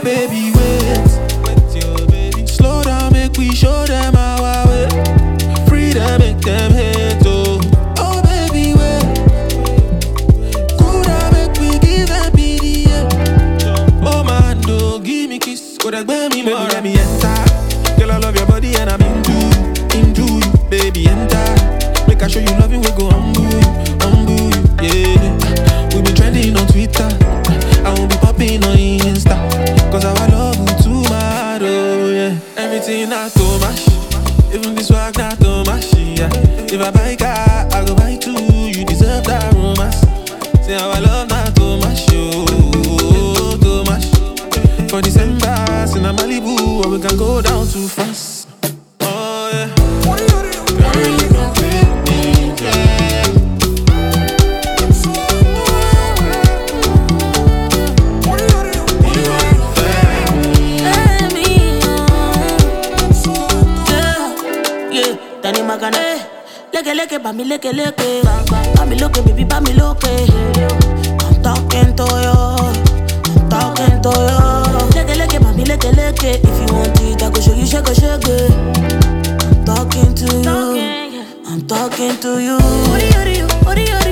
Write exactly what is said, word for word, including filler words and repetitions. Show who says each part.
Speaker 1: baby, wait. Slow down, make we show them our way. Free them, make them hate, oh. Oh, baby, wait. Could I make we give them P D A? Oh, man, do give me kiss. Could I gbé me more? Let me enter. Girl, I love your body and I'm into you, into you. Baby, enter. Make I show you loving, we go humble you, humble you, yeah. We been trending on Twitter. I won't be popping on Insta. Cause our love will too mad, oh yeah. Everything not too much. Even this work not too much, yeah. If I buy car, I go buy two. You deserve that romance. Say our love not too much, oh, too much. For December, in a Malibu, or we can go down too fast. Oh yeah. Girl, you complete me, yeah.
Speaker 2: Tani magana, leke leke, ba mi leke leke, ba mi loke, baby, ba mi loke. I'm talking to you, I'm talking to you. Leke leke, ba mi leke leke. If you want it, I go show you, shake, shake. I'm talking to you, I'm talking to you. Ori ori, ori ori.